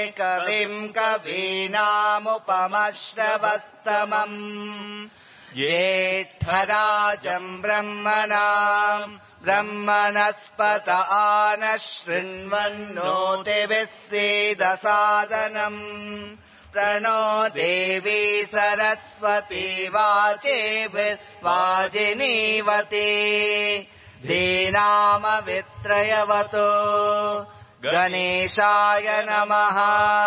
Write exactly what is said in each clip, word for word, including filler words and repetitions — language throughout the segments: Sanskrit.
कविम् कवीनामुपमश्रवस्तमम् ज्येष्ठराजम् ब्रह्मणाम् ब्रह्मणस्पत आनः शृण्वन्नोतिभिः सीदसादनम् प्रणो देवी सरस्वती वाचेभिर्वाजिनीवती धीनामवित्रयवतो गणेशाय नमः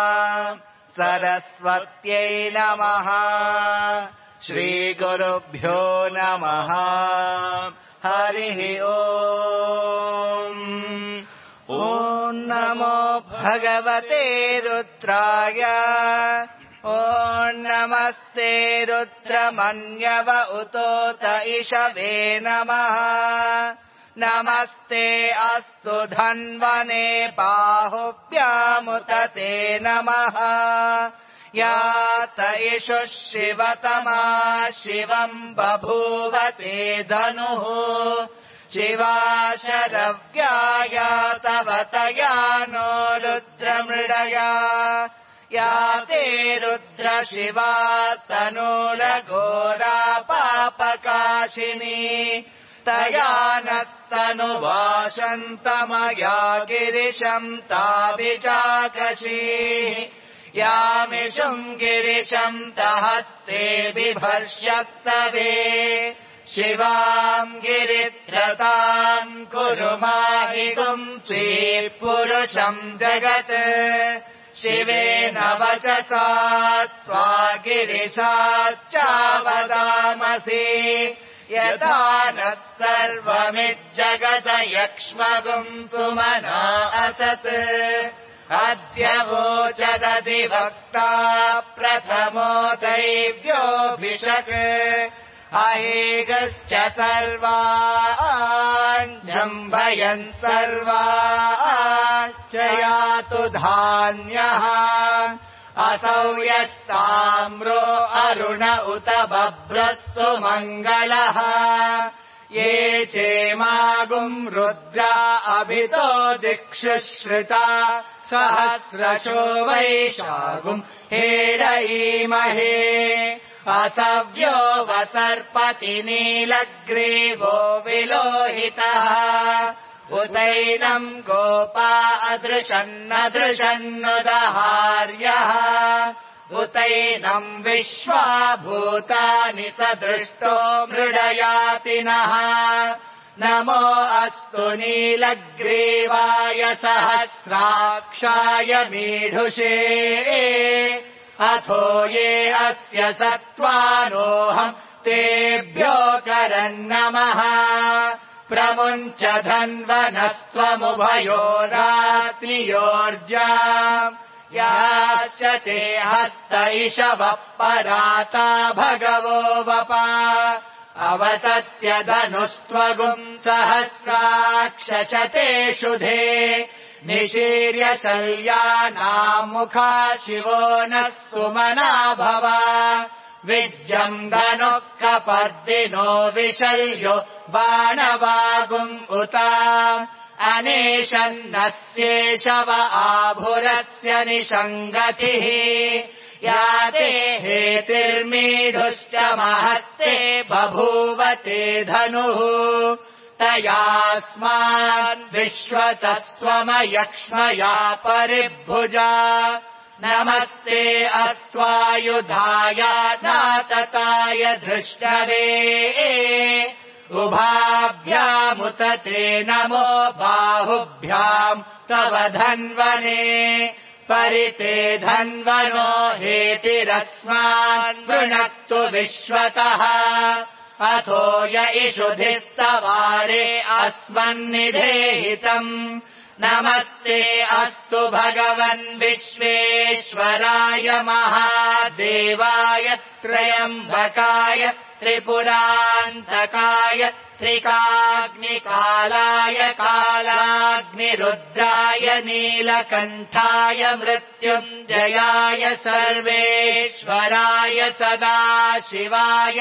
सरस्वत्यै नमः श्रीगुरुभ्यो नमः हरिः ओम् ॐ नमो भगवते रुद्राय ॐ नमस्ते रुद्रमन्यव उतोत इषवे नमः नमस्ते अस्तु धन्वने बाहुभ्यामुत ते नमः या त इषुः शिवतमा शिवम् बभूव ते धनुः शिवा शरव्याया तव तया नो रुद्रमृडया या ते रुद्र शिवा तनूरघोरा पापकाशिनी तया नत्तनुवाशन्तमया गिरिशम् ताभिचाकशीः यामिषुम् गिरिशम् तहस्ते बिभर्ष्यक्तवे शिवाम् गिरित्रताम् कुरु माहितुम् श्रीपुरुषम् जगत् शिवेन वचसा त्वा गिरिशाच्चावदामसि यथा नः सर्वमिज्जगत यक्ष्मगुम् सुमना असत् अद्य वोचदधिवक्ता प्रथमो दैव्योऽभिषक् अहेगश्च सर्वान् जम्भयन् सर्वाश्च यातु धान्यः असौ यस्ताम्रो अरुण उत बभ्रः सुमङ्गलः ये चेमागुम् रुद्रा अभितो दिक्षु श्रुता सहस्रशो वैशागुम् हेडयीमहे असव्यो वसर्पति नीलग्रीवो विलोहितः उतैनम् गोपा अदृशन्नदृशन्नुदहार्यः उतैनम् विश्वा भूतानि सदृष्टो मृडयातिनः नमो अस्तु नीलग्रीवाय सहस्राक्षाय मीढुषे अथो ये अस्य सत्त्वानोऽहम् तेभ्यो करन्नमः प्रमुञ्च धन्वनस्त्वमुभयो रात्रियोर्जा याश्च ते हस्त इषवः पराता भगवो वपा अवतत्य धनुस्त्वगुम् सहस्राक्षशतेषु धे निशीर्य शल्यानाम् मुखा शिवो नः सुमना भव विज्जम् धनुः कपर्दिनो विशल्यो बाणवागुम् उता अनेशन्नस्येषव आभुरस्य निषङ्गतिः या ते हेतिर्मीढुश्च महस्ते बभूव ते धनुः तयास्मान् विश्वतस्त्वमयक्ष्मया परिभुजा नमस्ते अस्त्वायुधाय नातताय धृष्टवे उभाभ्यामुत ते नमो बाहुभ्याम् तव धन्वने परिते धन्वनो हेतिरस्मान् वृणक्तु विश्वतः अथो य इषुधिस्तवारे अस्मन्निधेहितम् नमस्ते अस्तु भगवन् विश्वेश्वराय महादेवाय त्र्यम्बकाय त्रिपुरान्तकाय त्रिकाग्निकालाय कालाग्निरुद्राय नीलकण्ठाय मृत्युञ्जयाय सर्वेश्वराय सदाशिवाय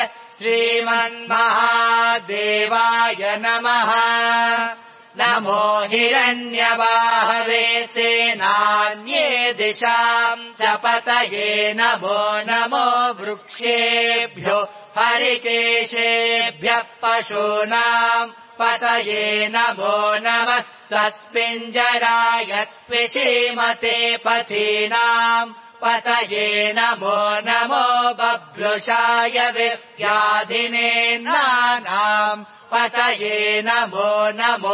श्रीमन्महादेवाय नमः नमो हिरण्यवाहवे सेनान्ये दिशाम् च पतये नमो नमो वृक्षेभ्यो हरिकेशेभ्यः पशूनाम् पतये नमो नमः सस्मिञ्जराय त्विषीमते पथीनाम् पतये नमो नमो बभ्रुषाय विव्याधिनेन्नानाम् पतये नमो नमो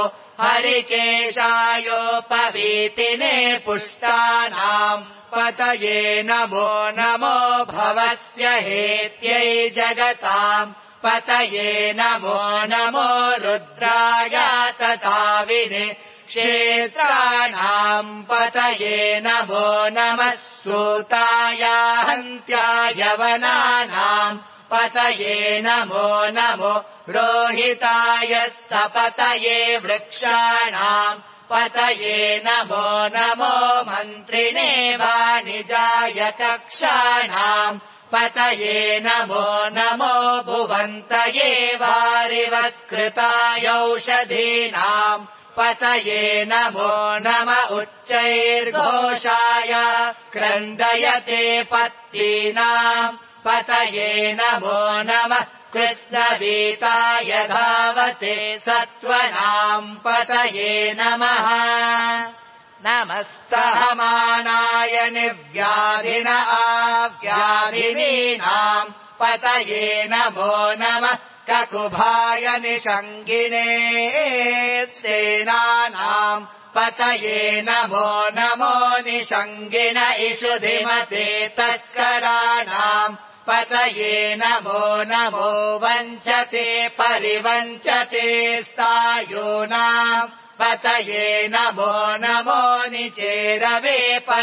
हरिकेशायोपवीतिने पुष्टानाम् पतये नमो नमो भवस्य हेत्यै जगताम् पतये नमो नमो रुद्राय तथाविने क्षेत्राणाम् पतये नमो नमः सूताय हन्त्याय वनानाम् पतये नमो नमो रोहिताय सपतये वृक्षाणाम् पतये नमो नमो मन्त्रिणे वाणिजाय कक्षाणाम् पतये नमो नमो भुवन्तये वारिवत्कृतायौषधीनाम् पतये नमो नम उच्चैर्घोषाय क्रन्दयते पत्तीनाम् पतये नमो नमः कृष्णवीताय धावते सत्त्वनाम् पतये नमः नमः सहमानाय निव्याधिन आव्याधिनीनाम् पतये नमो नमः ककुभाय निषङ्गिने सेनानाम् पतये नमो नमो निषङ्गिन इषुधिमते तस्कराणाम् पतये नमो नमो वञ्चते परिवञ्चते स्थायूनाम् पतये नमो नमो निचेरवे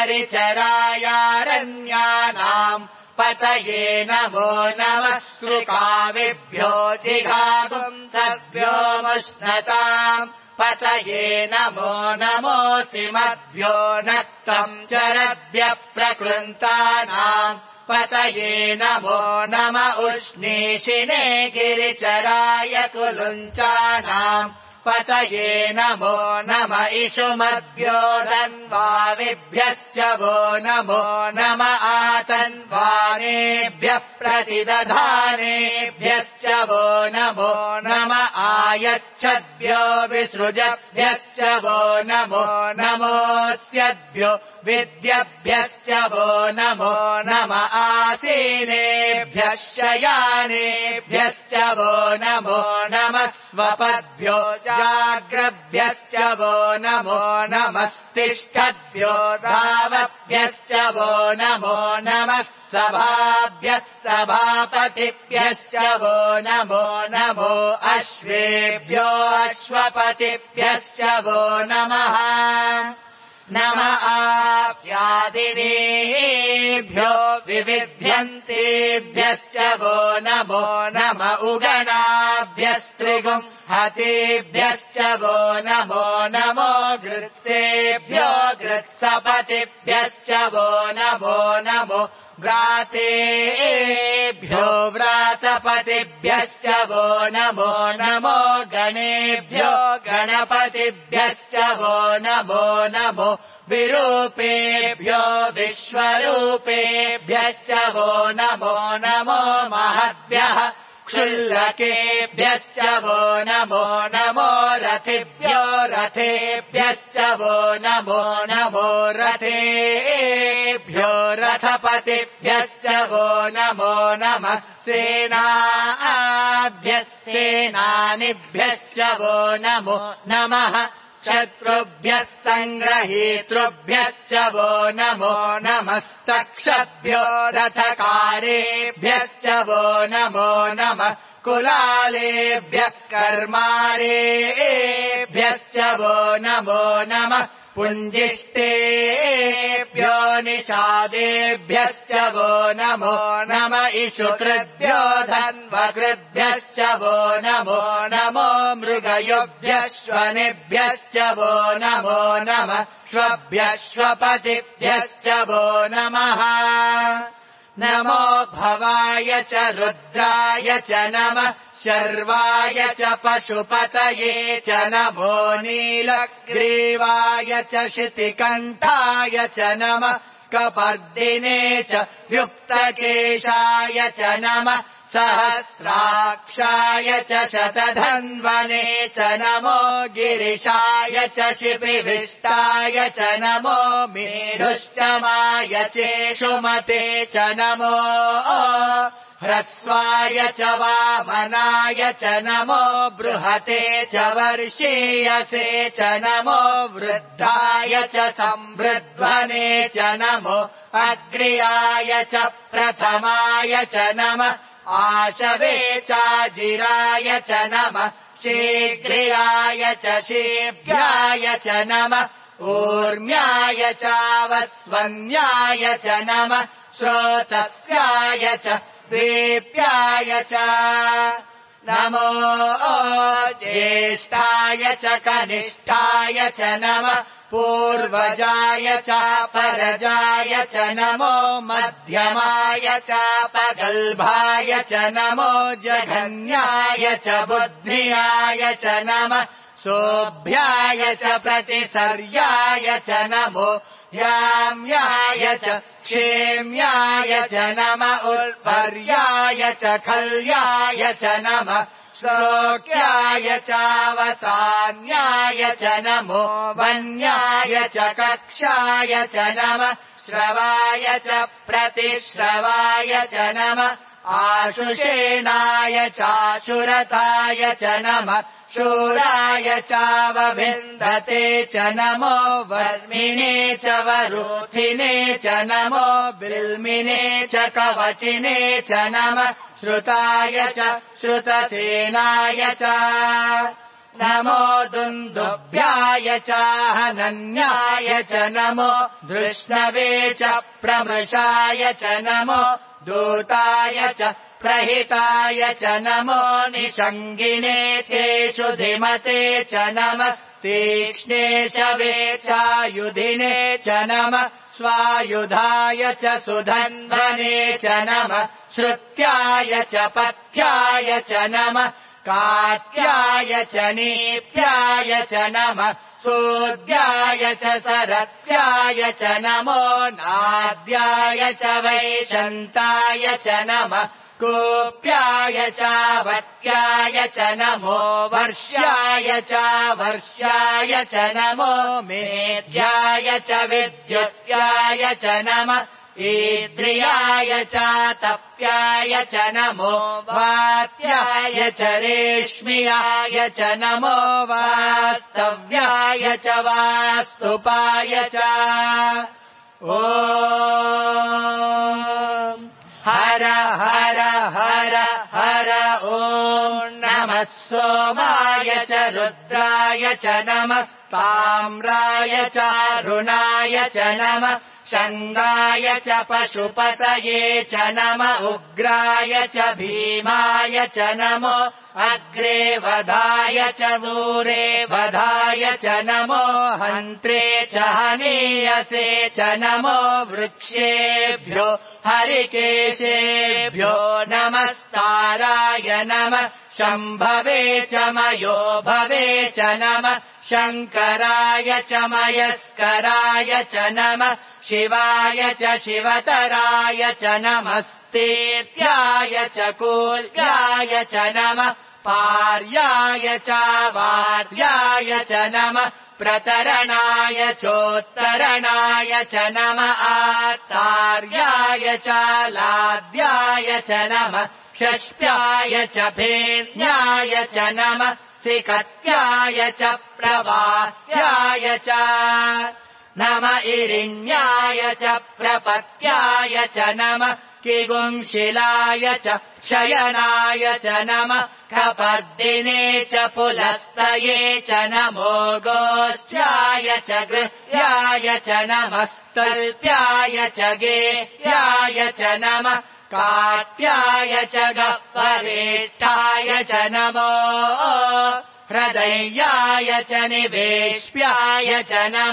परिचरायारण्यानाम् पतये नमो नमः कृकाविभ्यो जिघागुंसभ्यो मुष्णताम् पतये नमो नमोऽसिमद्भ्यो नक्तम् चरभ्यः प्रकृन्तानाम् पतये नमो नम उष्णीषिणे गिरिचराय कुलुञ्चानाम् पतये नमो नम इषुमद्भ्यो धन्वाविभ्यश्च वो नमो नम आतन्वानेभ्यः प्रतिदधानेभ्यश्च वो नमो नम आयच्छद्भ्यो विसृजभ्यश्च वो नमो नमोऽस्यद्भ्यो विद्यभ्यश्च वो नमो नम आसीनेभ्यः शयानेभ्यश्च वो नमो नमः स्वपद्भ्यो जाग्रभ्यश्च वो नमो नमस्तिष्ठद्भ्यो धावभ्यश्च वो नमो नमः सभाभ्यः सभापतिभ्यश्च वो नमो नमो अश्वेभ्यो अश्वपतिभ्यश्च वो नमः नम आप्यादिनेभ्यो विविध्यन्तेभ्यश्च वो नमो नम उगणाभ्यस्त्रिगुम् हतेभ्यश्च वो नमो नमो गृत्सेभ्यो गृत्सपतिभ्यश्च वो नमो नमो व्रातेभ्यो व्रातपतिभ्यश्च वो नमो नमो गणेभ्यो गणपतिभ्यश्च वो नमो नमो विरूपेभ्यो विश्वरूपेभ्यश्च वो नमो नमो महद्भ्यः क्षुल्लकेभ्यश्च वो नमो नमो रथिभ्यो रथेभ्यश्च वो नमो नमो रथेभ्यो रथपतिभ्यश्च वो नमो नमः सेनाभ्यः सेनानिभ्यश्च वो नमो नमः शत्रुभ्यः सङ्ग्रहीतृभ्यश्च वो नमो नमस्तक्षभ्यो रथकारेभ्यश्च वो नमो नमः कुलालेभ्यः कर्मारेभ्यश्च वो नमो नमः पुञ्जिष्टेभ्यो निषादेभ्यश्च वो नमो नम इषुकृद्भ्यो धन्वकृद्भ्यश्च वो नमो नमो मृगयोभ्यश्वनेभ्यश्च वो नमो नमः श्वभ्यश्वपतिभ्यश्च वो नमः नमो भवाय च रुद्राय च नमः शर्वाय च पशुपतये च नमो नीलग्रीवाय च शितिकण्ठाय च नमः कपर्दिने च युक्तकेशाय च नमः सहस्राक्षाय च शतधन्वने च नमो गिरिशाय च शिपिविष्टाय च नमो मेढुश्चमाय चेषुमते च नमो ह्रस्वाय च वामनाय च नमो बृहते च वर्षीयसे च नमो वृद्धाय च संवृध्वने च नमो अग्र्याय च प्रथमाय च नमः आशवे चाजिराय च नमः शीघ्राय च शीभ्याय च नमः ऊर्म्याय चावस्वन्याय च नमः श्रोतस्याय च दीप्याय च नमो ज्येष्ठाय च कनिष्ठाय च नमः पूर्वजाय च परजाय च नमो मध्यमाय च पगल्भाय च नमो जघन्याय च बुद्धियाय च नमः सोऽभ्याय च प्रतिसर्याय च नमो याम्याय च क्षेम्याय च नमः उत्पर्याय च खल्याय च नमः श्लोक्याय चावसान्याय च नमो वन्याय च कक्षाय च नमः श्रवाय च प्रतिश्रवाय च नमः आशुषेणाय चाशुरताय च नमः शूराय चावभिन्दते च नमो वर्मिणे च वरूथिने च नमो बिल्मिने च कवचिने च नमः श्रुताय च श्रुतसेनाय च नमो दुन्दुभ्याय च हनन्याय च नमो धृष्णवे च प्रमृषाय च नमो दूताय च प्रहिताय च नमो निषङ्गिने चेषुधिमते च नमस्तीक्ष्णे शवे चायुधिने च नमः स्वायुधाय च सुधन्वने च नमः श्रुत्याय च पथ्याय च नमः काट्याय च नीप्याय च नमः सूद्याय च सरस्याय च नमो नाद्याय च वैशन्ताय च नमः कूप्याय चावट्याय च नमो वर्ष्याय चावर्ष्याय च नमो मेध्याय च विद्युत्याय च नमः ईद्रियाय चातप्याय च नमो वात्याय च रेश्मियाय च नमो वास्तव्याय च वास्तुपाय च ॐ हर हर हर हर ॐ नमः सोमाय च रुद्राय च नमस्ताम्राय च अरुणाय च नमः शङ्गाय च पशुपतये च नमः उग्राय च भीमाय च नमो अग्रे वधाय च दूरे वधाय च नमो हन्त्रे च हनीयसे च नमो वृक्षेभ्यो हरिकेशेभ्यो नमस्ताराय नमः शम्भवे च मयो भवे च नमः शङ्कराय च मयस्कराय च नमः शिवाय च शिवतराय च नमस्तेत्याय च कूल्याय च नमः पार्याय च वार्याय च नमः प्रतरणाय चोत्तरणाय च नमः आत्तार्याय च लाद्याय च नमः षष्ट्याय च भेन्याय च नमः सिकत्याय च प्रवाह्याय च नम इरिण्याय च प्रपत्याय च नमः किगुंशिलाय च शयनाय च नमः कपर्दिने च पुलस्तये च नमो गोष्ठ्याय च गृह्याय च नमः स्तल्प्याय च गेह्याय च नमः काट्याय च गह्वरेष्ठाय च नमो हृदयाय च निवेश्याय च नमः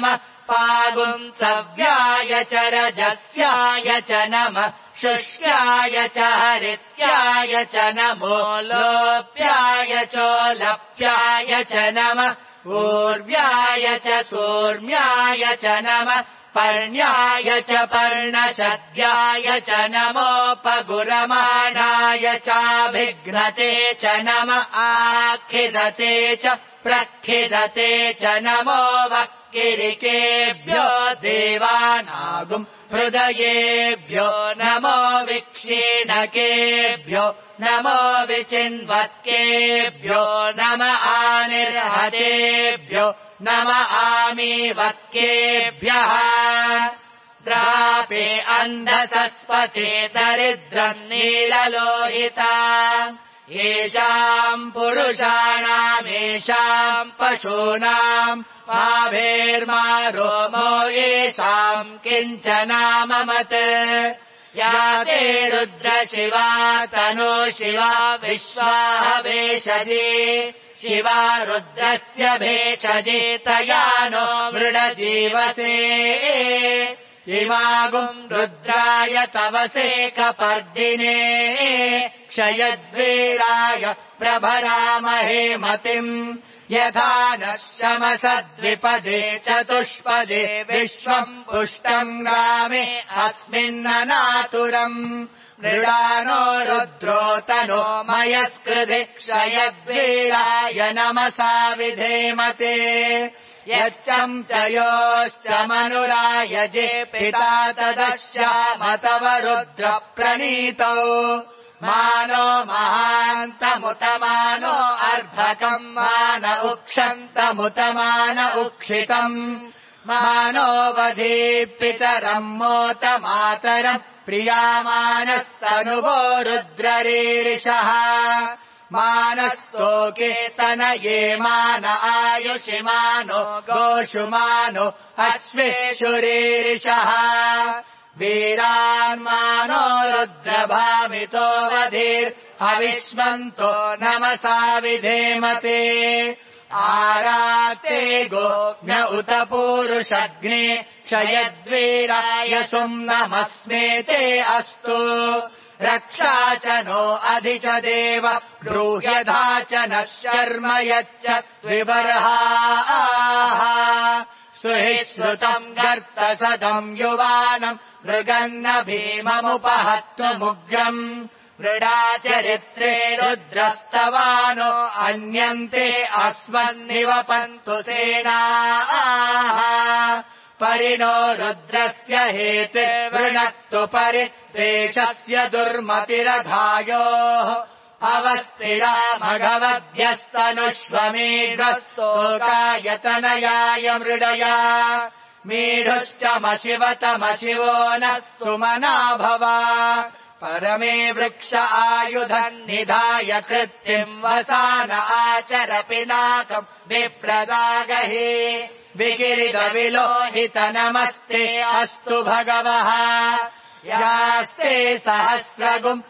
पागुंसव्याय च रजस्याय च नमः शुष्याय च हरित्याय च नमो लोप्याय चोलप्याय च नमः ऊर्व्याय च सूर्म्याय च नमः पर्ण्याय च पर्णशद्याय च नमोपगुरमाणाय चाभिघ्नते च नमः आखिदते च प्रखिदते च नमो वक्किरिकेभ्यो देवानागुम् हृदयेभ्यो नमो विक्षीणकेभ्यो नमो विचिन्वत्केभ्यो नम आनिर्हतेभ्यो नम आमीवत्केभ्यः द्रापे अन्धसस्पते दरिद्रम् नीललोहिता येषाम् पुरुषाणामेषाम् पशूनाम् माभेर्मा रोमो येषाम् किञ्चनाममत् या ते रुद्रशिवा तनो शिवा विश्वाः भेषजे शिवा रुद्रस्य भेषजे तया नो मृडजीवसे इमागुम् रुद्राय तवसे कपर्दिने क्षयद्वीराय प्रभरामहे मतिम् यथा नः शमसद्विपदे चतुष्पदे विश्वम् पुष्टम् गामे अस्मिन्ननातुरम् मृडानो रुद्रो तनो मयस्कृधि क्षयद्वीराय नमसा विधेमते यच्चम् च योश्च मनुरायजे पिता तदश्याम तव रुद्र प्रणीतौ मानो महान्तमुतमानो अर्भकम् मान उक्षन्तमुतमान उक्षितम् मानो वधे पितरम् मोत मातरम् प्रियामानस्तनुवो रुद्ररीरिषः मानस्तोके तनये मान आयुषि मानो गोषु मानो अश्वेषुरीरिषः वीरान्मानो रुद्रभामितो वधीर्हविष्मन्तो नमसा विधेमते आराते गोज्ञ उत पूरुषग्ने क्षयद्वीराय सुम्नमस्मेते अस्तु रक्षा च नो अधि च देव ब्रूह्यधा च नः शर्म यच्च द्विबर्हाः सुहि श्रुतम् गर्तसदम् युवानम् मृगन्न भीममुपहत्वमुग्रम् मृडाचरित्रे रुद्रस्तवानो अन्यन्ते अस्मन्निवपन्तु सेनाः परिणो रुद्रस्य हेतिर्वृणक्तु परिद्वेषस्य दुर्मतिरधायोः अवस्थिरा मघवद्भ्यस्तनुष्वमेढस्तोकायतनयाय मृडया मेढुश्च मशिवतमशिवो नः सुमना भवा परमे वृक्ष आयुधम् निधाय कृत्तिम् वसान आचर पिनाकम् विप्रदागहे विकिरितविलोहित नमस्ते अस्तु भगवः यास्ते सहस्रगुम्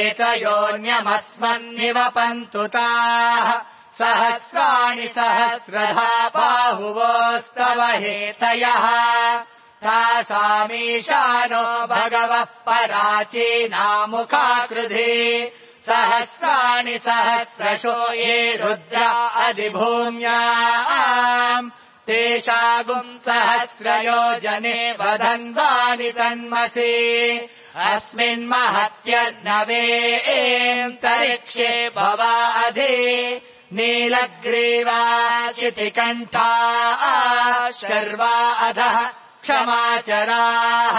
हेतयोऽन्यमस्मन्निवपन्तु ताः सहस्राणि सहस्रधा बाहुवोस्तव हेतयः तासामीशानो भगवः पराचीनामुखाकृधे सहस्राणि सहस्रशो ये रुद्रा अधिभूम्याम् तेषागुम् सहस्रयोजने वदन्तानि तन्मसि अस्मिन्महत्यर्नवेऽन्तरिक्षे भवाधे नीलग्रीवाशितिकण्ठा शर्वा अधः क्षमाचराः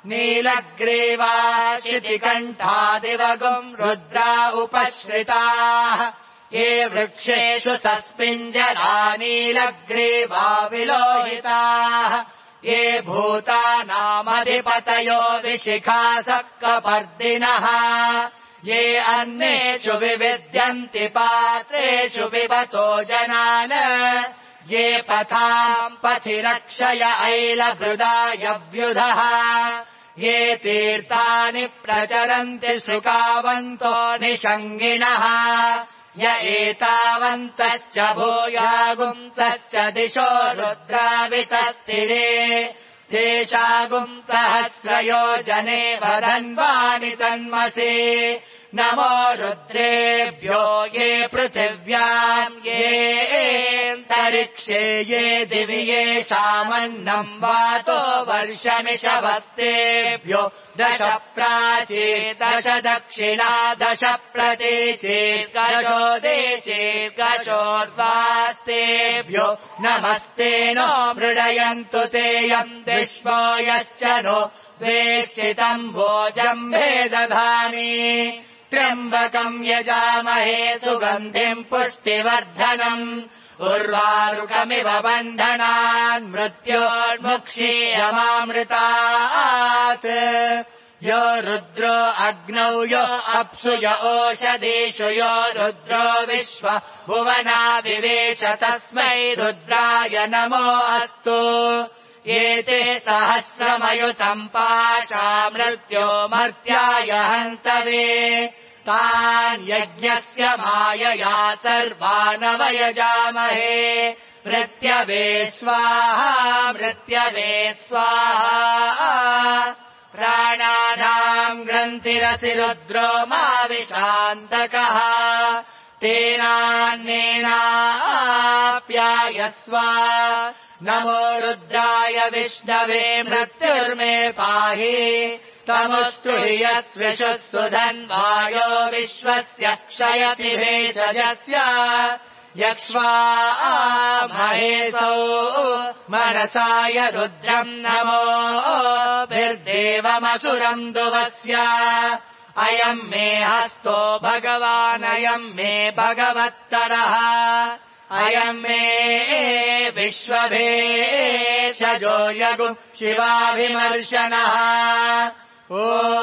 नीलग्रीवाशितिकण्ठादिवगुम् रुद्रा उपश्रिताः ये वृक्षेषु सस्मिञ्जना नीलग्रीवा विलोहिताः ये भूतानामधिपतयो विशिखासक्कपर्दिनः ये अन्नेषु विविद्यन्ति पात्रेषु पिबतो जनान् ये पथाम् पथि रक्षय ऐलभृदायव्युधः ये तीर्थानि प्रचरन्ति शुकावन्तो निषङ्गिणः य एतावन्तश्च भूयागुंसश्च दिशो रुद्रावितस्तिरे तेषागुंसहस्रयोजने वदन्वानि तन्मसि नमो रुद्रेभ्यो ये पृथिव्याम् येऽन्तरिक्षे ये दिवि येषामन्नम् वातो वर्षमिषवस्तेभ्यो दश प्राचीर् दश दक्षिणा दश प्रतीचीर्गजो देचीर्गजोर्वास्तेभ्यो नमस्ते नो मृडयन्तु तेयम् विश्वो यश्च नो वेष्टितम् भोजम् भेदधामि त्र्यम्बकम् यजामहे सुगन्धिम् पुष्टिवर्धनम् उर्वारुकमिव बन्धनान् मृत्योर्मुक्षीयमामृतात् यो रुद्रो अग्नौ यो अप्सु य ओषधीषु यो रुद्रो विश्व भुवना विवेश तस्मै रुद्राय नमो अस्तु एते सहस्रमयुतम् पाशा मृत्यो मर्त्याय हन्तवे तान् यज्ञस्य मायया सर्वानवयजामहे मृत्यवे स्वाहा मृत्यवे स्वाहा प्राणानाम् ग्रन्थिरसि रुद्रो माविशान्तकः तेनान्नेनाप्यायस्व नमो रुद्राय विष्णवे मृत्युर्मे पाहि तमुस्तु हि यस्विषुत्सु धन्वायो विश्वस्य क्षयति भेषजस्य यक्ष्वा महेशौ मनसाय रुद्रम् नमो भिर्देवमसुरम् दुवस्य अयम् मे हस्तो भगवानयम् मे भगवत्तरः अयम् मे विश्वभेषजो यगु शिवाभिमर्शनः ॐ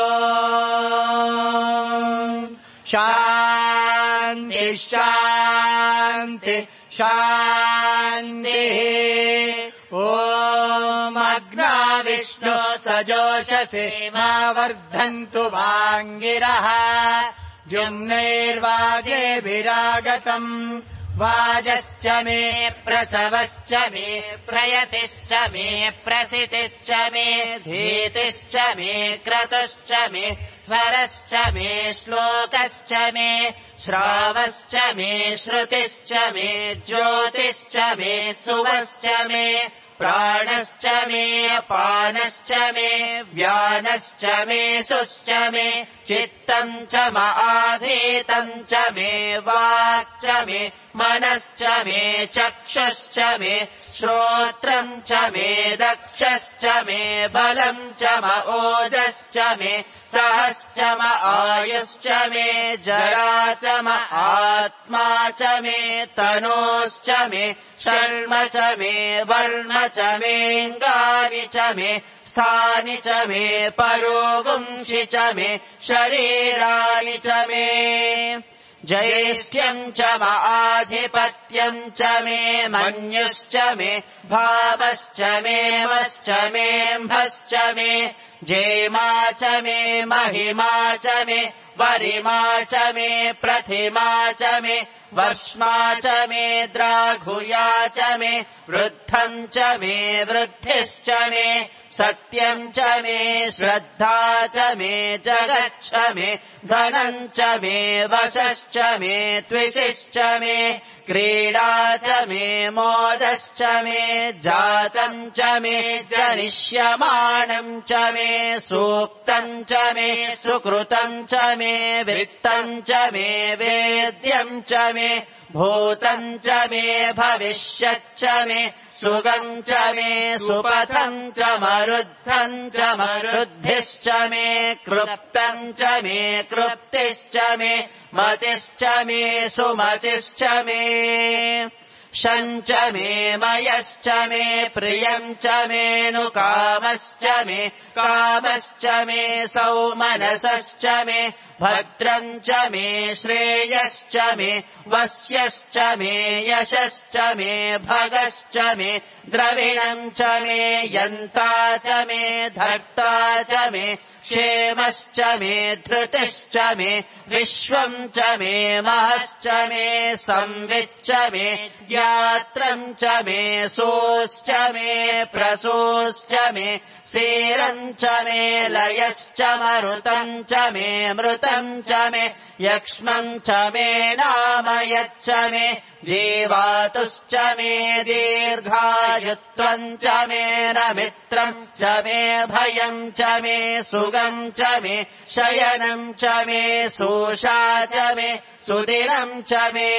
शान्ति शान्ति शान्तिः ॐ अग्ना विष्णो सजोषसे मा वर्धन्तु वाङ्गिरः द्युम्नैर्वाजेभिरागतम् वाजश्च मे प्रसवश्च मे प्रयतिश्च मे प्रसितिश्च मे धीतिश्च मे क्रतुश्च मे स्वरश्च मे श्लोकश्च मे श्रावश्च मे श्रुतिश्च मे ज्योतिश्च मे सुवश्च मे प्राणश्च मे पानश्च मे व्यानश्च मे सुश्च मे चित्तम् च माधीतम् च मे वाक् च मे मनश्च मे चक्षुश्च मे श्रोत्रम् च मे दक्षश्च मे बलम् च म ओजश्च मे सहश्च म आयुश्च मे जरा च म आत्मा च मे तनोश्च मे शर्म च मे वर्म च मेऽङ्गानि च मे स्थानि च मे परोगुंषि च मे शरीराणि च मे ज्येष्ठ्यम् च म आधिपत्यम् च मे मन्युश्च मे भावश्च मे मश्च मेऽम्भश्च मे जेमा च मे महिमा च मे वरिमा च मे प्रथिमा च मे वर्ष्मा च मे द्राघुया च मे वृद्धम् च मे वृद्धिश्च मे सत्यम् च मे श्रद्धा च मे जगच्छ मे धनम् च मे वशश्च मे त्विषिश्च मे क्रीडा च मे मोदश्च मे जातम् च मे जनिष्यमाणम् च मे सूक्तम् च मे सुकृतम् च मे वित्तम् च मे वेद्यम् च मे भूतम् च मे भविष्यच्च मे सुगम् च मे सुपथम् च मरुद्धम् च मरुद्धिश्च मे कृप्तम् च मे कृप्तिश्च मे मतिश्च मे सुमतिश्च मे शञ्च मे मयश्च मे प्रियम् च मेऽनुकामश्च मे कामश्च मे सौमनसश्च मे भद्रम् च मे श्रेयश्च मे वस्यश्च मे यशश्च मे भगश्च मे द्रविणम् च मे यन्ता च मे धर्ता च मे क्षेमश्च मे धृतिश्च मे विश्वम् च मे महश्च मे संविच्च मे ज्ञात्रम् च मे सोश्च मे प्रसोश्च मे सेरम् च मे लयश्च मरुतम् च मे मृतम् च मे यक्ष्मम् च मे नामयच्च मे जीवातुश्च मे दीर्घायुत्वम् च मे नमित्रम् च मे भयम् च मे सुगम् च मे शयनम् च मे सोषा च मे सुदिनम् च मे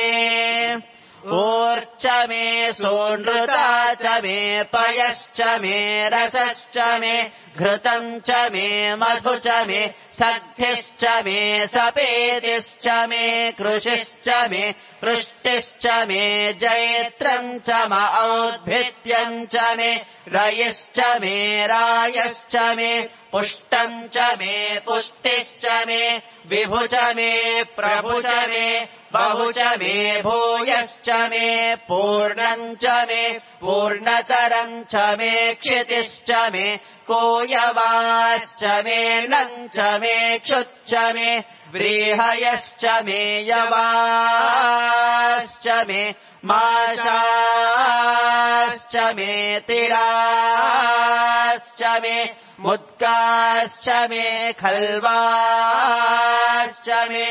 ऊर्च मे सोनृता च मे पयश्च मे रसश्च मे घृतम् च मे मधु च मे सद्भिश्च मे सपेतिश्च मे कृषिश्च मे वृष्टिश्च मे जैत्रम् च म औद्भित्यम् च मे रयिश्च मे रायश्च मे पुष्टम् च मे पुष्टिश्च मे विभु च मे प्रभु च मे बहु च मे भूयश्च मे पूर्णम् च मे पूर्णतरम् च मे क्षितिश्च मे कोयवाश्च मे नम् च मे क्षुच्च मे व्रीहयश्च मे यवाश्च मे माशाश्च मे तिराश्च मे मुद्गाश्च मे खल्वाश्च मे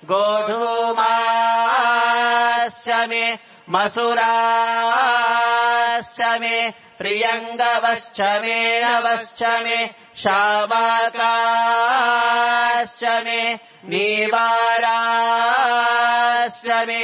गोधूमाश्च मे मसुराश्च मे प्रियङ्गवश्च मे नवश्च मे शावाकाश्च मे नीवाराश्च मे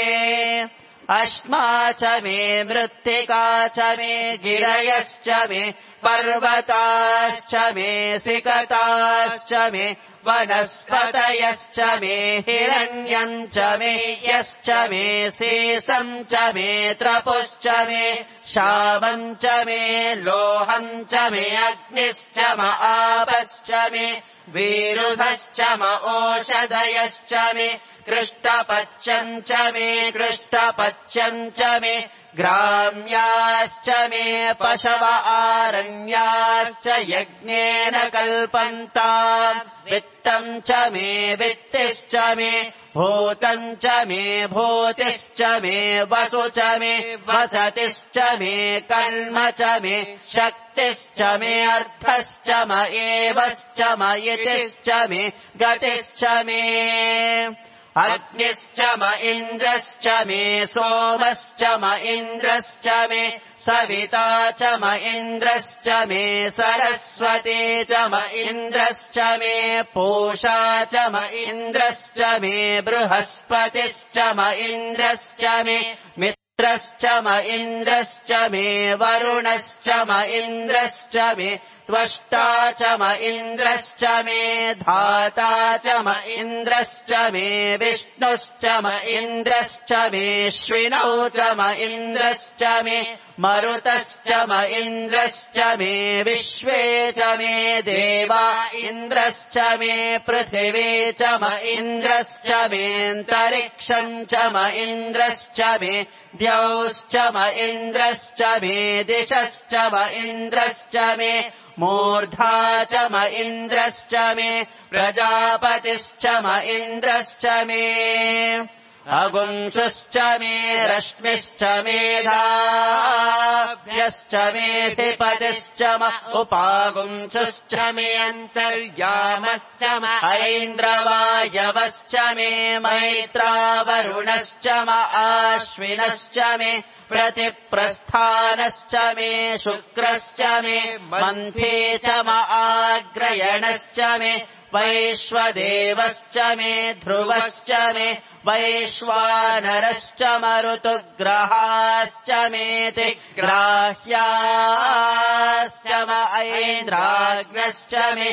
अश्मा च मे मृत्तिका च मे गिरयश्च मे पर्वताश्च मे सिकताश्च मे वनस्पतयश्च मे हिरण्यम् च मे यश्च मे शेषम् च मे त्रपुश्च मे शामम् च मे लोहम् च मे अग्निश्च म आपश्च मे वीरुधश्च म ओषधयश्च मे कृष्टपच्यम् च मे कृष्टपच्यम् च मे ग्राम्याश्च मे पशव आरण्याश्च यज्ञेन कल्पन्ताम् वित्तम् च मे वित्तिश्च मे भूतम् च मे भूतिश्च मे वसु च मे वसतिश्च मे कर्म च मे शक्तिश्च मे अर्थश्च म एवश्च म इतिश्च मे गतिश्च मे अग्निश्च म इन्द्रश्च मे सोमश्च म इन्द्रश्च मे सविता च म इन्द्रश्च मे सरस्वती च म इन्द्रश्च मे पूषा च म इन्द्रश्च मे बृहस्पतिश्च म इन्द्रश्च मे मित्रश्च म इन्द्रश्च मे वरुणश्च म इन्द्रश्च मे त्वष्टा च म इन्द्रश्च मे धाता च म इन्द्रश्च मे विष्णुश्च म इन्द्रश्च मेऽश्विनौ च म इन्द्रश्च मे मरुतश्च म इन्द्रश्च मे विश्वे च मे देवा इन्द्रश्च मे पृथिवी च म इन्द्रश्च मेऽन्तरिक्षम् च म इन्द्रश्च मे द्यौश्च म इन्द्रश्च मे दिशश्च म इन्द्रश्च मे मूर्धा च म इन्द्रश्च मे प्रजापतिश्च म इन्द्रश्च मे अगुंसुश्च मे रश्मिश्च मेधाभ्यश्च मेऽधिपतिश्च म उपागुंसुश्च मे अन्तर्यामश्च म ऐन्द्रवायवश्च मे मैत्रावरुणश्च म आश्विनश्च मे प्रतिप्रस्थानश्च मे शुक्रश्च मे मन्थे च म आग्रयणश्च मे वैश्वदेवश्च मे ध्रुवश्च मे वैश्वानरश्च मरुतुग्रहाश्च मेति ग्राह्याश्च म ऐन्द्राग्नश्च मे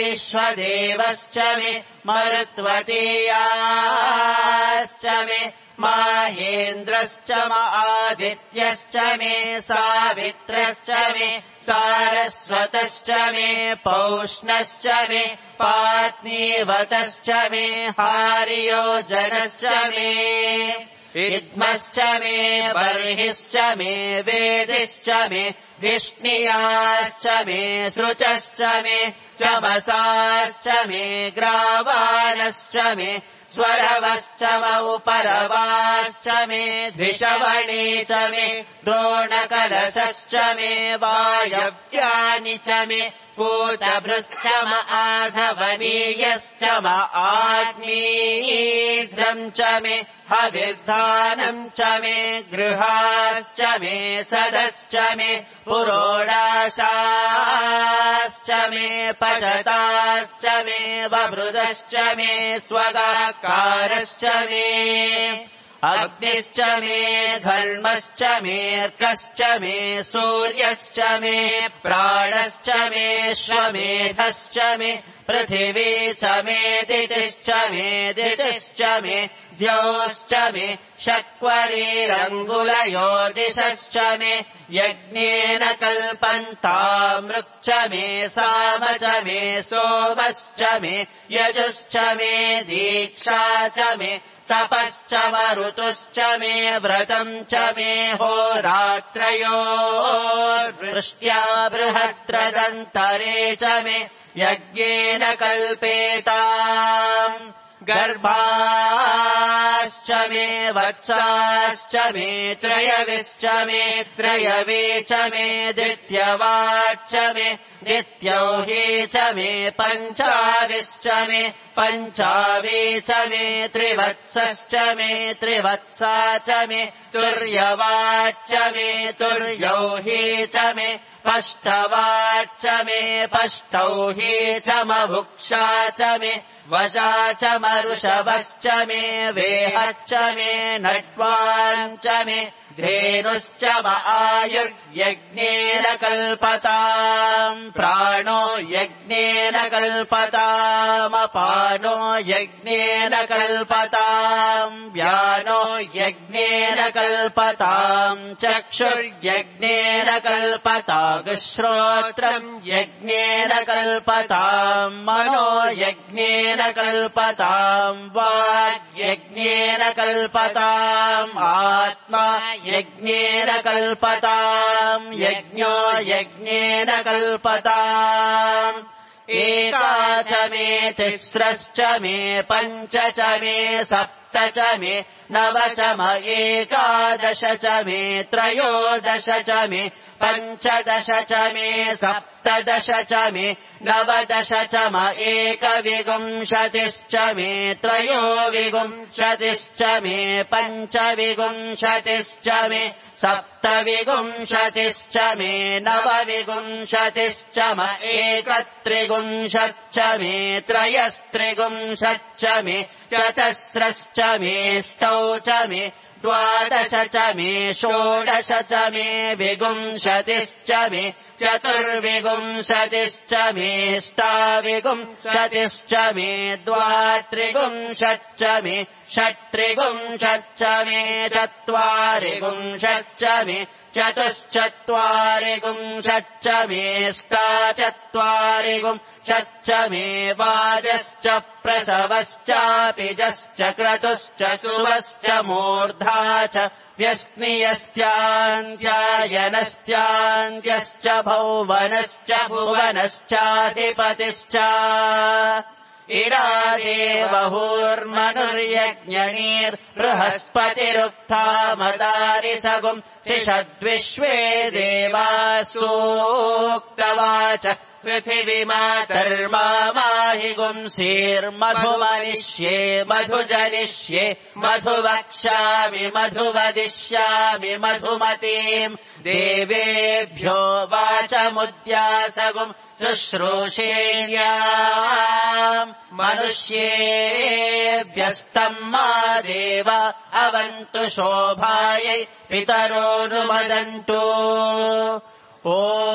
वैश्वदेवश्च मे मरुत्वतीयाश्च मे माहेन्द्रश्च म आदित्यश्च मे सावित्रश्च मे सारस्वतश्च मे पौष्णश्च मे पात्नीवतश्च मे हार्योजनश्च मे इद्मश्च मे बर्हिश्च मे वेदिश्च मे धिष्णियाश्च मे सृचश्च मे चमसाश्च मे ग्रावाणश्च मे स्वरवश्च मौपरवाश्च मे धिषवणे च मे द्रोणकलशश्च मे वायव्यानि च मे कूटभृश्च म आधवनीयश्च म आग्नेयीध्रम् च मे हविर्धानम् च मे गृहाश्च मे सदश्च मे पुरोडाशाश्च मे पचताश्च मे ववृदश्च मे स्वगाकारश्च मे अग्निश्च मे धर्मश्च मेऽर्कश्च मे सूर्यश्च मे प्राणश्च मे श्वमेधश्च मे पृथिवी च मे दितिश्च मे दितिश्च मे द्यौश्च मे शक्वरीरङ्गुलयोदिशश्च मे यज्ञेन कल्पन्तामृक् मे साम च मे सोमश्च मे यजुश्च मे दीक्षा च मे तपश्च मरुतुश्च मे व्रतम् च मे होरात्रयोर्वृष्ट्या बृहद्रदन्तरे च मे यज्ञेन कल्पेताम् गर्भाश्च मे वत्साश्च मे त्रयविश्च मे त्रयवे च मे दित्यवाच्च मे दित्यौही च मे पञ्चाविश्च मे पञ्चावे च मे त्रिवत्सश्च मे त्रिवत्सा च मे तुर्यवाच्च मे तुर्यौही च मे पष्टवाच्च मे पष्टौही च मभुक्षा च मे वशा च मरुषभश्च मे वेहच्च मे नट्वाञ्च मे धेनुश्च म आयुर्यज्ञेन कल्पताम् प्राणो यज्ञेन कल्पतामपानो यज्ञेन कल्पताम् व्यानो यज्ञेन कल्पताम् चक्षुर्यज्ञेन कल्पताग्श्रोत्रम् यज्ञेन कल्पताम् मनो यज्ञेन कल्पताम् वाग्यज्ञेन कल्पताम् आत्मा यज्ञेन कल्पताम् यज्ञो यज्ञेन कल्पताम् एका च मे तिस्रश्च मे पञ्च च मे सप्त च मे नव च म एकादश च मे त्रयोदश च मे पञ्चदश च मे सप्तदश च मे नवदश च म एकविंशतिश्च मे त्रयोविंशतिश्च मे पञ्चविंशतिश्च मे सप्तविंशतिश्च मे नवविंशतिश्च म एकत्रिंशच्च मे त्रयस्त्रिंशच्च मे चतस्रश्च मे ष्टौ च मे द्वादश च मे षोडश च मे विंशतिश्च मे चतुर्विंशतिश्च मे ष्टाविंशतिश्च मे द्वात्रिंशच्च मे षट्त्रिंशच्च मे चत्वारिंशच्च मे चतुश्चत्वारिंशच्च मे ष्टाचत्वारिंशच्च मे वाजश्च प्रसवश्चापिजश्च क्रतुश्च सुवश्च मूर्धा च व्यस्नियस्त्यान्त्यायनस्त्यान्त्यश्च भौवनश्च भुवनश्चाधिपतिश्च इडादेवहुर्मनुर्यज्ञनीर्बृहस्पतिरुक्थामदारि सगुम् शिषद्विश्वे देवासूक्तवाच पृथिवीमातर्माहि गुंसीर्मधुमनिष्ये मधुजनिष्ये मधुवक्ष्यामि मधुवदिष्यामि मधुमतीम् देवेभ्यो वाचमुद्यासगुम् शुश्रूषेण्याम् मनुष्येभ्यस्तम् मा देव अवन्तु शोभायै पितरोऽनुमदन्तु ॐ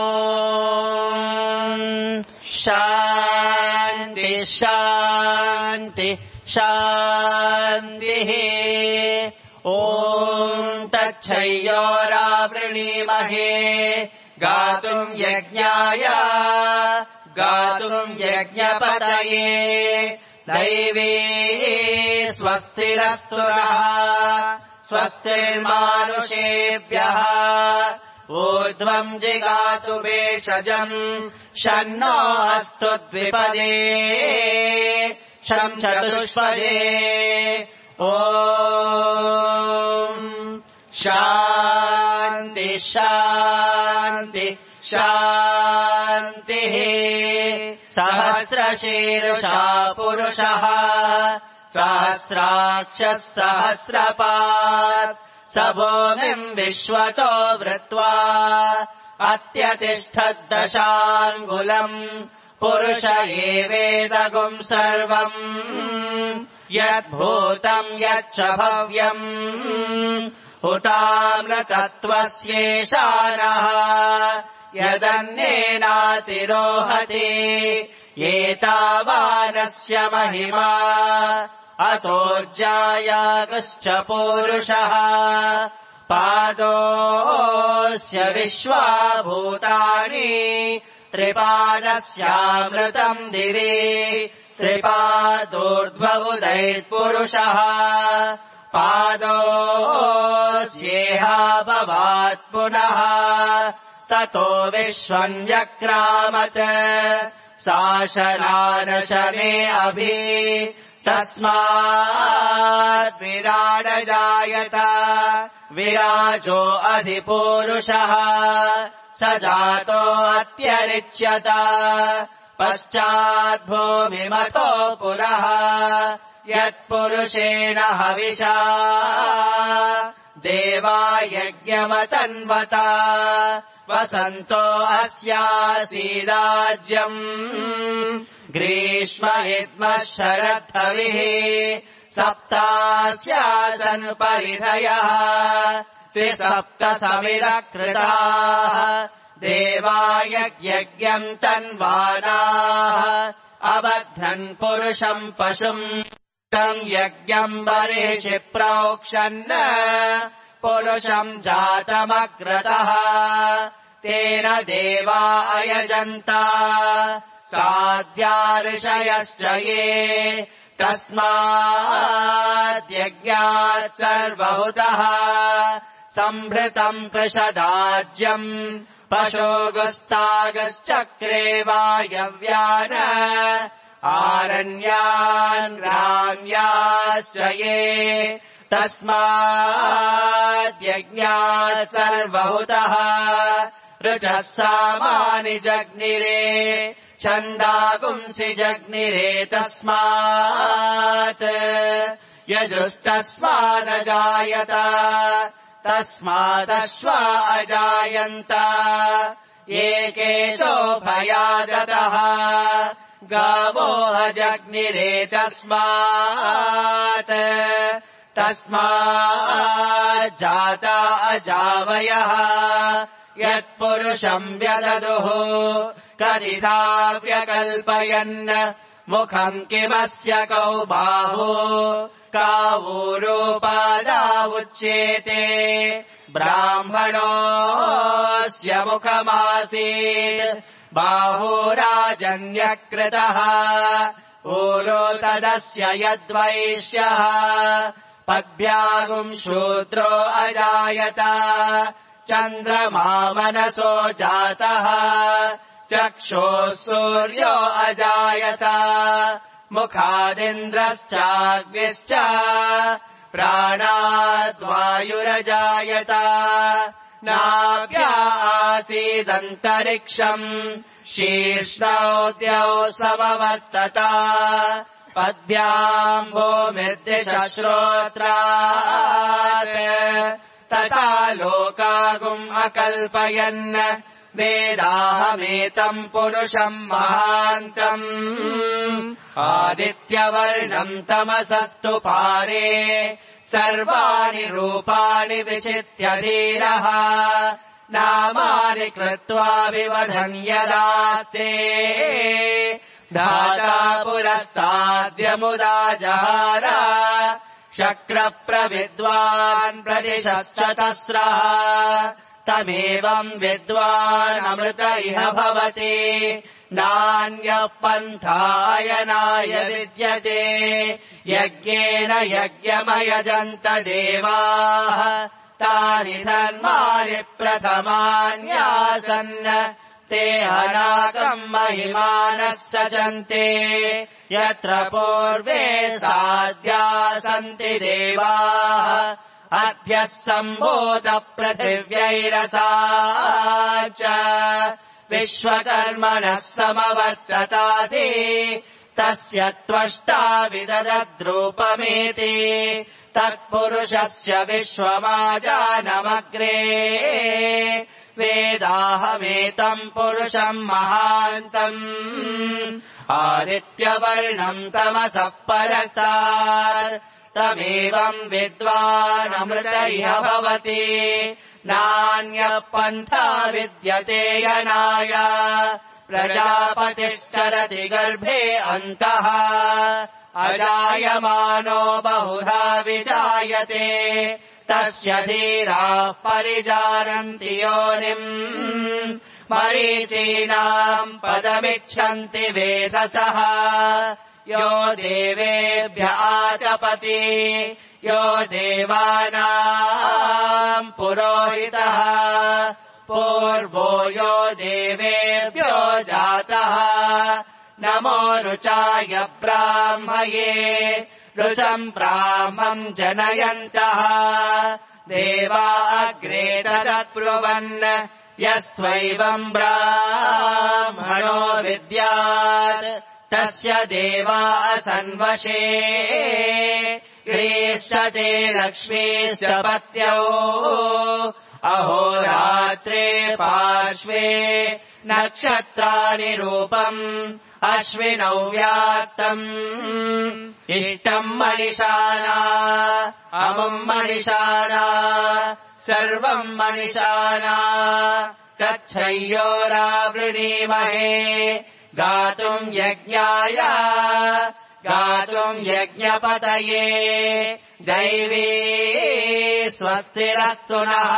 शान्ति शान्ति शान्तिः ॐ तच्छय्योरावृणीमहे गातुम् यज्ञाय गातुम् यज्ञपतये दैवी स्वस्तिरस्तु नः स्वस्तिर्मानुषेभ्यः ऊर्ध्वम् जिगातु भेषजम् शन्नो अस्तु द्विपदे शं चतुष्पदे ॐ शान्ति शान्ति शान्तिः सहस्रशीर्षा पुरुषः सहस्राक्षः सहस्रपात् स भूमिम् विश्वतो वृत्वा अत्यतिष्ठद्दशाङ्गुलम् पुरुष एवेदगुम् सर्वम् यद्भूतम् यच्च भव्यम् हुतामृतत्वस्येषानः यदन्येनातिरोहति एतावानस्य महिमा अतोऽज्जायागश्च पूरुषः पादोऽस्य विश्वाभूतानि त्रिपादस्यामृतम् दिवि त्रिपादोर्ध्वमुदैत्पुरुषः पादोऽस्येहाभवात् पुनः ततो विश्वम् व्यक्रामत् शासनानशने अभि तस्मात् विराडजायत विराजो अधिपूरुषः स जातो अत्यरिच्यत पश्चाद्भूमिमतो पुरः यत्पुरुषेण हविषा देवा यज्ञमतन्वत वसन्तो अस्यासीदाज्यम् ग्रीष्म इद्मः शरद्धविः सप्तास्यासन् परिधयः त्रिसप्तसमिदकृताः देवा यज्ञम् तन्वानाः अबध्नन् पुरुषम् पशुम् तम् यज्ञम् बर्हिषि प्रोक्षन् पुरुषम् जातमग्रतः तेन देवा अयजन्ता साध्या ऋषयश्च ये तस्माद्यज्ञात् सर्वहुतः सम्भृतम् पृषदाज्यम् पशोगस्तागश्चक्रे वायव्यान् आरण्यान् ग्राम्याश्च ये तस्माद्यज्ञात् सर्वहुतः ऋचः सामानि जग्निरे छन्दागुंसि जग्निरे तस्मात् यजुस्तस्मादजायत तस्मादश्वा अजायन्त एके चोभयादतः गावो अजग्निरे तस्मात् तस्माज्जाता अजावयः यत्पुरुषम् व्यददुः कदिधा व्यकल्पयन् मुखम् किमस्य कौ बाहु कावूरोपादावुच्येते ब्राह्मणोऽस्य मुखमासीत् बाहुराजन्यकृतः ऊरो तदस्य यद्वैश्यः पद्भ्यागुम् शूद्रो अजायत चन्द्रमा मनसो जातः चक्षुः सूर्यो अजायत मुखादिन्द्रश्चाग्निश्च प्राणाद्वायुरजायत नाभ्या आसीदन्तरिक्षम् शीर्ष्णौ समवर्तत पद्भ्याम् भूमिर्दिशश्रोत्रात् तथा लोकागुम् अकल्पयन् वेदाहमेतम् पुरुषम् महान्तम् आदित्यवर्णम् तमसस्तु पारे सर्वाणि रूपाणि विचित्य धीरः नामानि कृत्वा विवधन् यदास्ते धाता पुरस्ताद्यमुदा जहार शक्रप्रविद्वान् प्रतिशश्चतस्रः तमेवम् विद्वानमृत इह भवति नान्यः पन्थायनाय विद्यते यज्ञेन यज्ञमयजन्त देवाः तानि धर्माणि प्रथमान्यासन् ते अनागम् महिमानः सजन्ते यत्र पूर्वे साध्या सन्ति देवाः अभ्यः सम्भूत पृथिव्यैरसा च विश्वकर्मणः समवर्तताति तस्य त्वष्टा विददद्रूपमेति तत्पुरुषस्य विश्वमाजानमग्रे वेदाहमेतम् पुरुषम् महान्तम् आदित्यवर्णम् तमसः परस्तात् तमेवम् विद्वानमृत इह भवति नान्यः पन्था विद्यते यनाय प्रजापतिश्चरति गर्भे अन्तः अजायमानो बहुधा विजायते तस्य धीराः परिजानन्ति योनिम् मरीचीनाम् पदमिच्छन्ति वेधसः यो देवेभ्य आचपति यो देवानाम् पुरोहितः पूर्वो यो देवेभ्यो जातः नमो रुचाय ब्राह्मये रुचम् ब्राह्मम् जनयन्तः देवा अग्रे तदब्रुवन् यस्त्वैवम् ब्राह्मणो विद्यात् तस्य देवा असन्वशे गृहीष्यते लक्ष्मीश्च पत्यौ अहोरात्रे पार्श्वे नक्षत्राणि रूपम् अश्विनौ व्याक्तम् इष्टम् मनिषाना अमुम् मनिषाना सर्वम् मनिषाना तच्छय्योरावृणीमहे गातुम् यज्ञाय गातुम् यज्ञपतये दैवी स्वस्तिरस्तु नः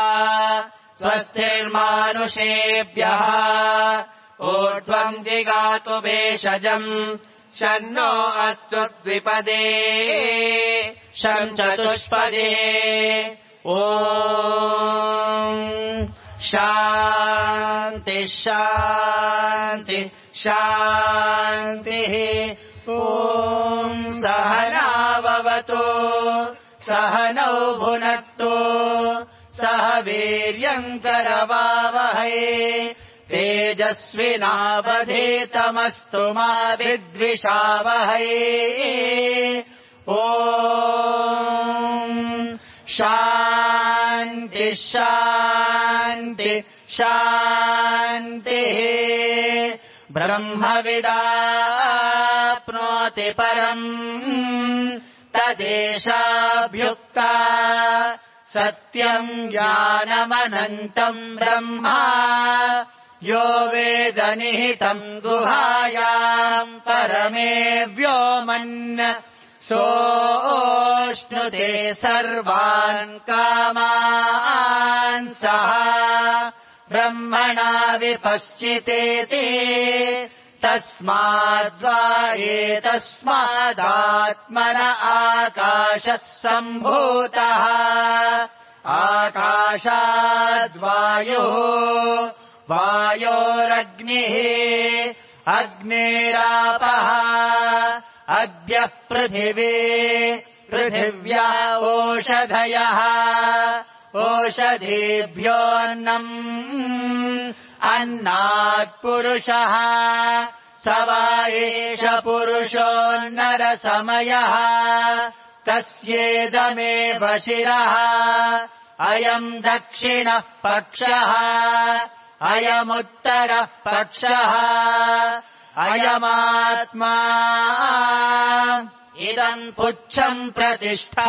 स्वस्तिर्मानुषेभ्यः ऊर्ध्वम् जिगातु भेषजम् शन्नो अस्तु द्विपदे शम् चतुष्पदे ॐ शान्ति शान्ति शान्तिः ॐ सहनाववतु सहनौ भुनक्तु सह वीर्यम् करवावहै तेजस्विनावधीतमस्तु मा विद्विषावहै ॐ शान्ति शान्ति शान्तिः ब्रह्मविदाप्नोति परम् तदेशाभ्युक्ता सत्यम् ज्ञानमनन्तम् ब्रह्मा यो वेद निहितम् गुहायाम् परमे व्योमन् सोऽश्नुते सर्वान् कामान् सः ब्रह्मणा विपश्चितेति तस्माद्वा एतस्मादात्मन आकाशः सम्भूतः आकाशाद्वायुः वायोरग्निः अग्निरापः अद्यः पृथिवी पृथिव्या ओषधयः ओषधीभ्योऽन्नम् अन्नात् पुरुषः स वा एष पुरुषोन्नरसमयः तस्येदमेव शिरः अयम् दक्षिणः पक्षः अयमुत्तरः पक्षः अयमात्मा इदम् पुच्छम् प्रतिष्ठा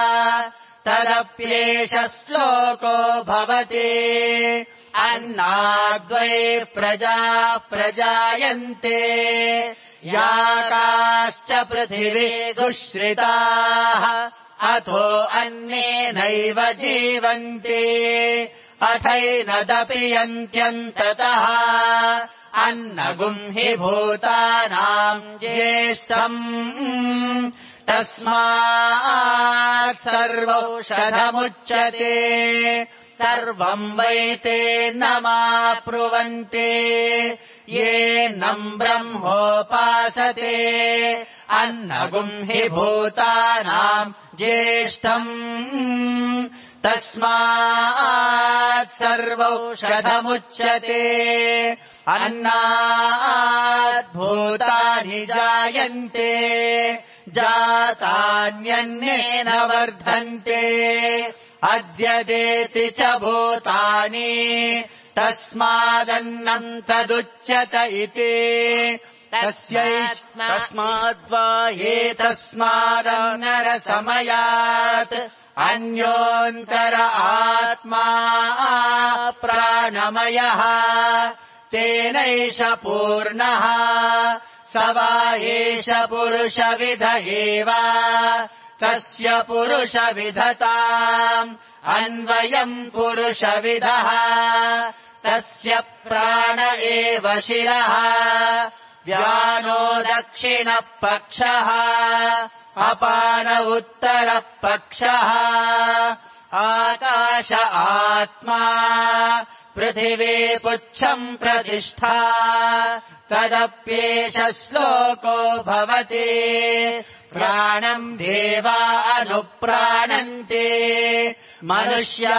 तदप्येष श्लोको भवति अन्नाद्वै प्रजाः प्रजायन्ते याकाश्च पृथिवी दुःश्रिताः अथो अन्नेनैव जीवन्ति अथैनदपि यन्त्यन्ततः अन्नगुम् हि भूतानाम् ज्येष्ठम् तस्मात् सर्वौषधमुच्यते सर्वम् वैतेन्नमाप्नुवन्ते येनम् ब्रह्मोपासते अन्नगुम् हि भूतानाम् ज्येष्ठम् तस्मात् सर्वौषधमुच्यते अन्नात् भूतानि जायन्ते जातान्यन्नेन वर्धन्ते अद्यदेति च भूतानि तस्मादन्नम् तदुच्यत इति तस्माद्वा एतस्मादन्नरसमयात् अन्योऽन्तर आत्मा प्राणमयः तेनैष पूर्णः स वा एष पुरुषविध एव तस्य पुरुषविधताम् अन्वयम् पुरुषविदः तस्य प्राण एव शिरः व्यानो दक्षिणपक्षः अपान उत्तरपक्षः आकाश आत्मा पृथिवी पुच्छम् प्रतिष्ठा तदप्येष श्लोको भवति प्राणम् देवा अनुप्राणन्ते मनुष्या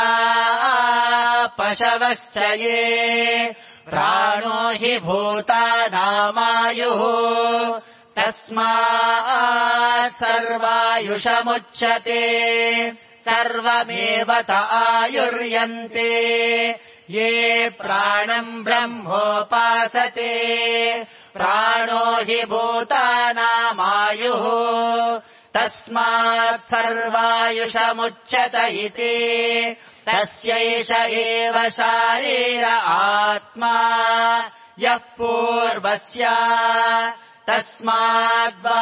पशवश्च ये प्राणो हि भूतानामायुः तस्मात् सर्वायुषमुच्यते सर्वमेव त आयुर्यन्ते ये प्राणम् ब्रह्मोपासते प्राणो हि भूतानामायुः तस्मात् सर्वायुषमुच्यत इति तस्यैष एव शारीर आत्मा यः पूर्वस्य तस्माद्वा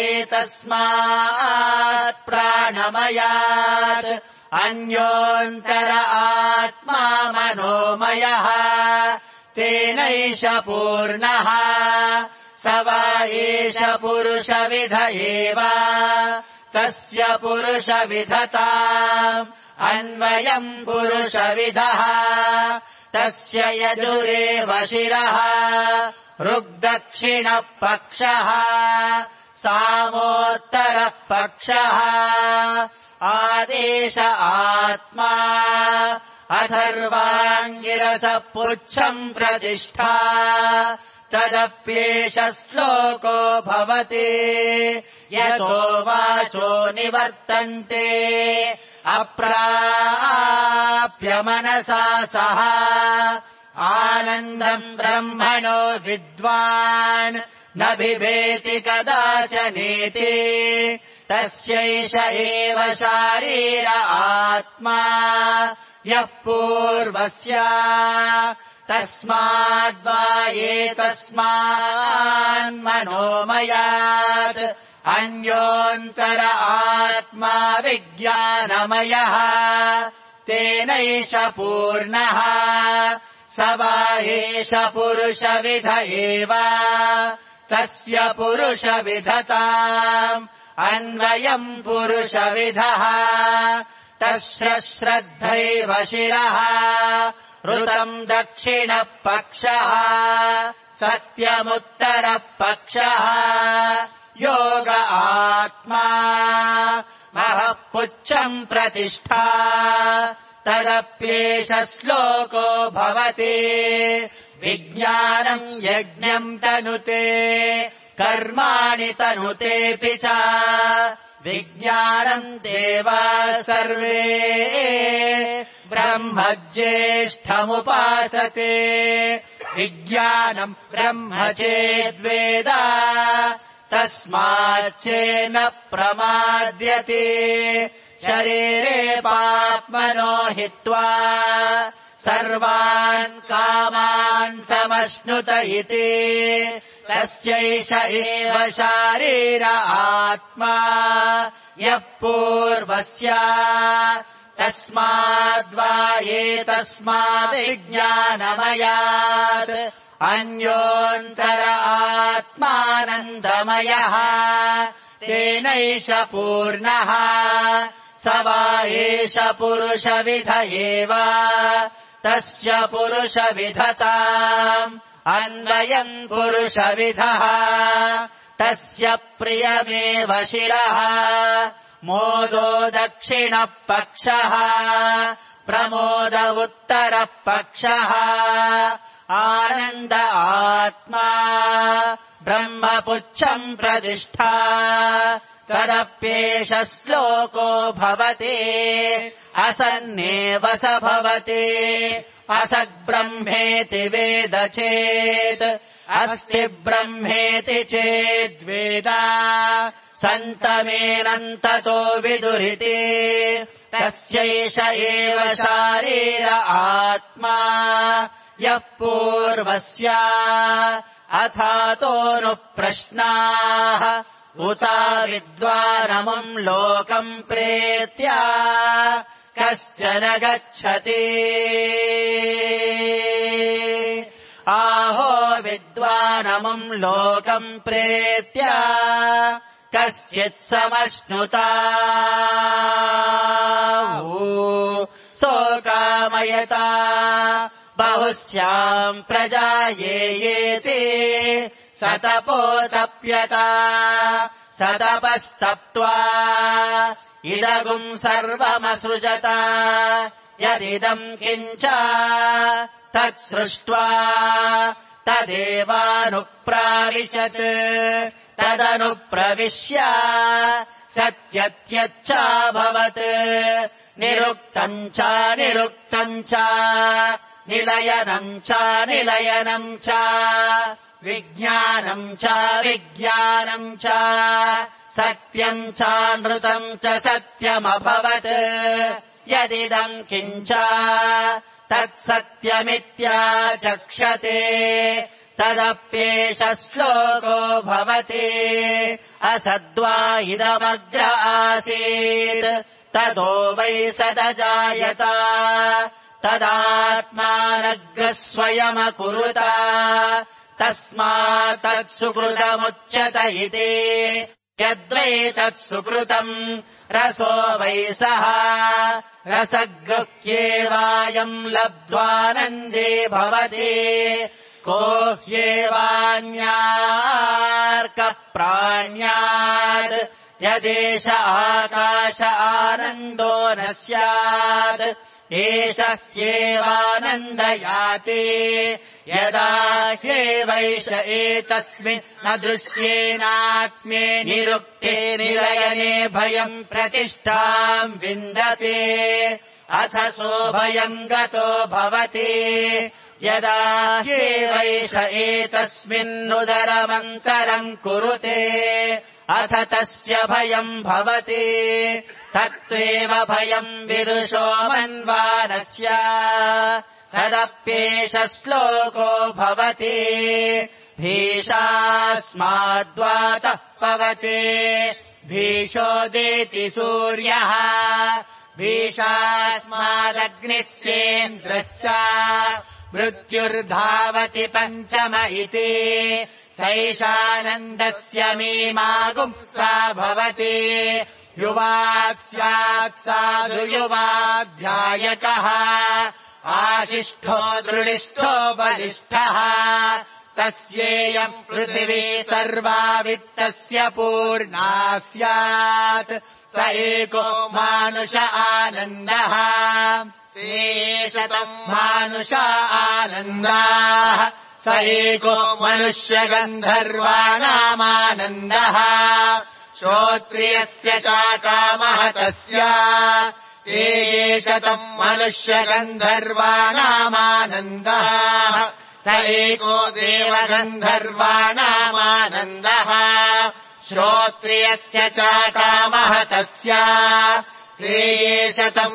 एतस्मात् प्राणमयात् अन्योऽन्तर आत्मा मनोमयः तेनैष पूर्णः स वा एष पुरुषविध एव तस्य पुरुषविधताम् अन्वयम् पुरुषविदः तस्य यजुरेव शिरः ऋग्दक्षिणपक्षः सामोत्तरः पक्षः आदेश आत्मा अथर्वाङ्गिरसः पुच्छम् प्रतिष्ठा तदप्येष श्लोको भवति यतो वाचो निवर्तन्ते अप्राप्य मनसा सह आनन्दम् ब्रह्मणो विद्वान् न बिभेति कदाचनेति तस्यैष एव शारीर आत्मा यः पूर्वस्य तस्माद्वा एतस्मान्मनोमयात् अन्योऽन्तर आत्मा विज्ञानमयः तेनैष पूर्णः स वा एष पुरुषविध एव तस्य पुरुषविधताम् अन्वयम् पुरुषविदः तस्य श्रद्धैव शिरः ऋतम् दक्षिणपक्षः सत्यमुत्तरः पक्षः योग आत्मा महःपुच्छम् प्रतिष्ठा तदप्येष श्लोको भवति विज्ञानम् यज्ञम् तनुते कर्माणि तनुतेऽपि च विज्ञानम् देवा सर्वे ब्रह्म ज्येष्ठमुपासते विज्ञानम् ब्रह्म चेद्वेद तस्माच्चेन प्रमाद्यते शरीरे पाप्मनो हित्वा सर्वान् कामान् समश्नुत इति तस्यैष एव शारीर आत्मा यः पूर्वस्य तस्माद्वा एतस्माद्विज्ञानमयात् अन्योऽन्तर आत्मानन्दमयः तेनैष पूर्णः स वा एष पुरुषविध एव तस्य पुरुषविधताम् अन्वयम् पुरुषविधः तस्य प्रियमेव शिरः मोदो दक्षिणः पक्षः प्रमोद उत्तरः पक्षः आनन्द आत्मा ब्रह्मपुच्छम् प्रतिष्ठा तदप्येष श्लोको भवति असन्नेव स भवति असद्ब्रह्मेति वेद चेत् अस्ति ब्रह्मेति चेद्वेद सन्तमेनन्ततो विदुरिति तस्यैष एव शारीर आत्मा यः पूर्वस्य अथातो प्रश्नाः उता विद्वानमुम् लोकम् प्रेत्य कश्चन गच्छति आहो विद्वानमुम् लोकम् प्रेत्य कश्चित् समश्नुता सोकामयता बहुस्याम् प्रजायेयेति सतपोतप्यता सतपस्तप्त्वा इदगुम् सर्वमसृजता यदिदम् किञ्च तत्सृष्ट्वा तदेवानुप्राविशत् तदनुप्रविश्य सत्यत्यच्चाभवत् निरुक्तम् च निरुक्तम् च निलयनम् च निलयनम् च विज्ञानम् च विज्ञानम् च सत्यम् च नृतम् च सत्यमभवत् यदिदम् किञ्च तत्सत्यमित्याचक्षते तदप्येष श्लोको भवति असद्वा इदमग्र आसीत् ततो वै सदजायत तदात्मानग्रः स्वयमकुरुत तस्मात् तत्सुकृतमुच्यत इति यद्वै तत्सुकृतम् रसो वै सः रसगृह्येवायम् लब्ध्वानन्दे भवति को ह्येवान्यार्कः प्राण्यात् यदेष आकाश आनन्दो न स्यात् एष ह्येवानन्दयाति यदा ह्येवैष एतस्मिन् न दृश्येनात्मे निरुक्ते निलयने भयम् प्रतिष्ठाम् विन्दते अथ सोऽभयम् गतो भवति यदा ह्येवैष एतस्मिन्नुदरमन्तरम् कुरुते अथ तस्य भयम् भवति तत्त्वेव भयम् विदुषो मन्वानस्य तदप्येष श्लोको भवति भीषास्माद्वातः पवते भीषोदेति सूर्यः भीषास्मादग्निश्चेन्द्रश्च मृत्युर्धावति पञ्चम इति सैषानन्दस्य मीमागुंसा भवति युवात् स्यात् साधु युवाध्यायकः आशिष्ठो दृढिष्ठो बलिष्ठः तस्येयम् पृथिवी सर्वा वित्तस्य पूर्णा स्यात् स एको मानुष आनन्दः तेषतम् मानुष आनन्दाः स एको मनुष्यगन्धर्वाणामानन्दः श्रोत्रियस्य चाकामः तस्य ते शतम् मनुष्यगन्धर्वाणामानन्दः स एको देवगन्धर्वाणामानन्दः श्रोत्रियस्य चाकामः तस्य ते शतम्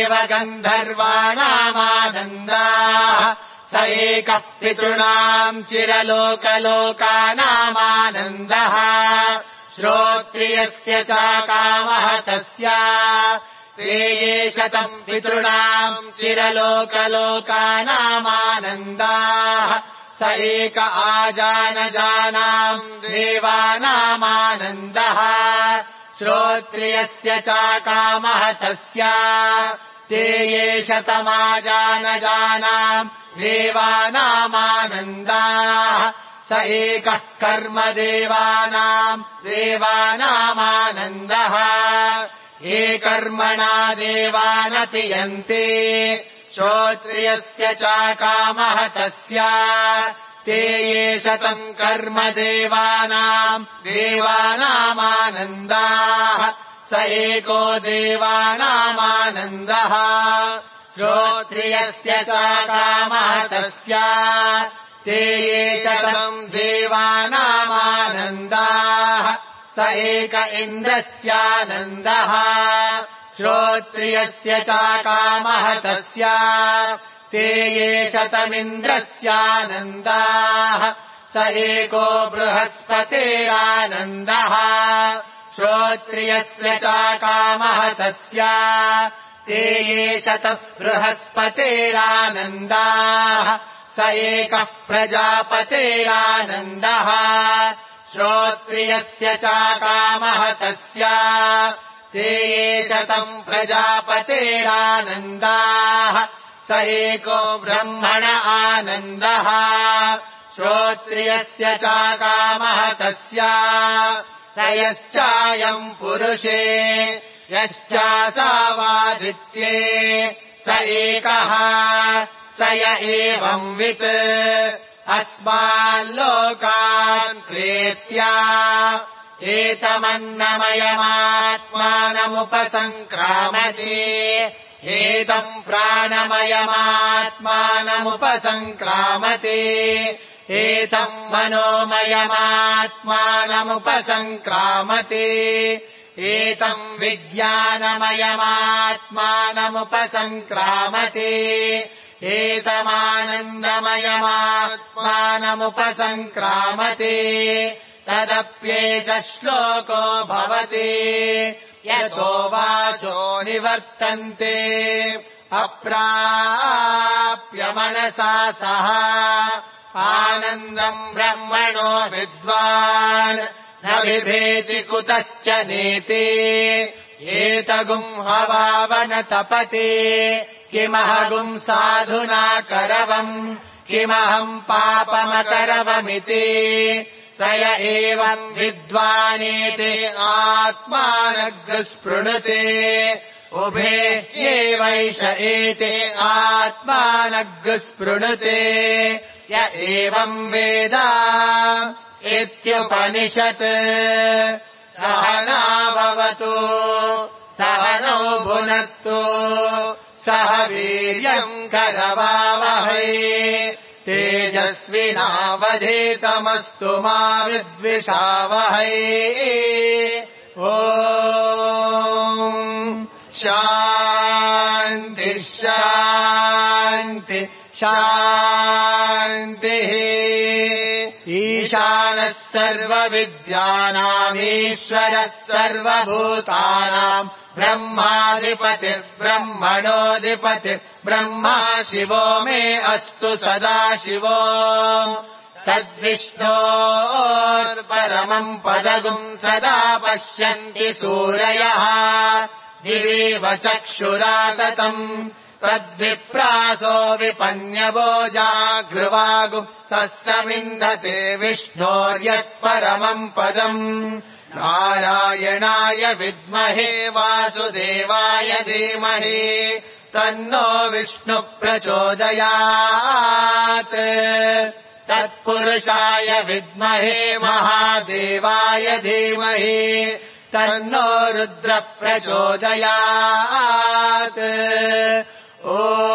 देवगन्धर्वाणामानन्दः स एकः पितॄणाम् चिरलोकलोकानामानन्दः श्रोत्रियस्य चाकामः तस्य ते ये शतम् पितॄणाम् चिरलोकलोकानामानन्दाः स एक आजानजानाम् देवानामानन्दः श्रोत्रियस्य चाकामः तस्य ते ये शतमाजानजानाम् देवानामानन्दाः स एकः कर्म देवानाम् देवानामानन्दः ये कर्मणा देवानपि यन्ते श्रोत्रियस्य चाकामः तस्य ते ये शतम् कर्म देवानाम् देवानामानन्दाः स एको देवानामानन्दः श्रोत्रियस्य चाकामः तस्य ते ये शतम् देवानामानन्दाः स एक इन्द्रस्यानन्दः श्रोत्रियस्य चाकामः तस्य ते ये शतमिन्द्रस्यानन्दाः स एको बृहस्पतेरानन्दः श्रोत्रियस्य चाकामः तस्य ते ये शतम् बृहस्पतेरानन्दाः स एकः प्रजापतेरानन्दः श्रोत्रियस्य चाकामः तस्य ते ये शतम् प्रजापतेरानन्दाः स एको ब्रह्मण आनन्दः श्रोत्रियस्य चाकामः तस्य स यश्चायम् पुरुषे यश्चासावादित्ये स एकः स य एवंवित् अस्माल्लोकान् प्रेत्य एतमन्नमयमात्मानमुपसङ्क्रामते एतम् प्राणमयमात्मानमुपसङ्क्रामते एतम् मनोमयमात्मानमुपसङ्क्रामते एतम् विज्ञानमयमात्मानमुपसङ्क्रामते एतमानन्दमयमात्मानमुपसङ्क्रामते तदप्येष श्लोको भवति यतो वाचो निवर्तन्ते अप्राप्य मनसा सह आनन्दम् ब्रह्मणो विद्वान् न बिभेति कुतश्च नेति एतगुम् हवावन तपति किमहगुम् साधुना करवम् किमहम् पापमकरवमिति स य एवम् विद्वानेते आत्मानग्स्पृणुते उभे एवैष एते आत्मानग्स्पृणुते य एवम् वेद इत्युपनिषत् सहनाववतु सहनो भुनक्तु सह वीर्यम् करवावहै तेजस्विनावधीतमस्तु मा विद्विषावहै ॐ शान्ति शान्ति शान्तिः ईशानः सर्वविद्यानामीश्वरः सर्वभूतानाम् ब्रह्माधिपतिर्ब्रह्मणोऽधिपतिर्ब्रह्मा शिवो मे अस्तु सदा शिवो तद्विष्णोर्परमम् पदगुम् सदा पश्यन्ति सूरयः दिवीव चक्षुराततम् तद्विप्रासो विपन्यवो जागृवागुम् सस्समिन्धते विष्णोर्यत्परमम् पदम् नारायणाय विद्महे वासुदेवाय धीमहि तन्नो विष्णुः प्रचोदयात् तत्पुरुषाय विद्महे महादेवाय धीमहि तन्नो रुद्रः प्रचोदयात् ॐ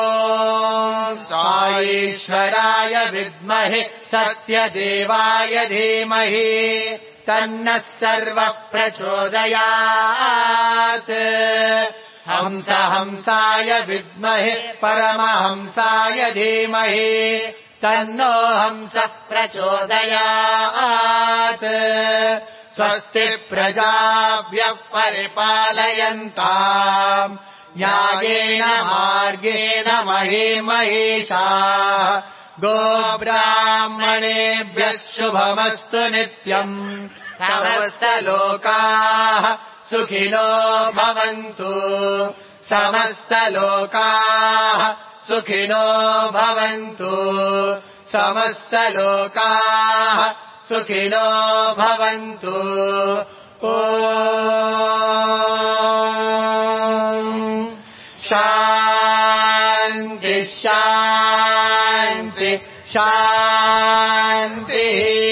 साईश्वराय विद्महे सत्यदेवाय धीमहि तन्नः सर्वः प्रचोदयात् हंस हंसाय विद्महे परमहंसाय धीमहि तन्नो हंसः प्रचोदयात् स्वस्ति प्रजाभ्यः परिपालयन्ताम् न्यायेन मार्गेण महीं महिषाः गोब्राह्मणेभ्यः शुभमस्तु नित्यम् समस्तलोकाः सुखिनो भवन्तु समस्तलोकाः सुखिनो भवन्तु समस्तलोकाः सुखिनो भवन्तु ॐ शान्ति शान्ति शान्तिः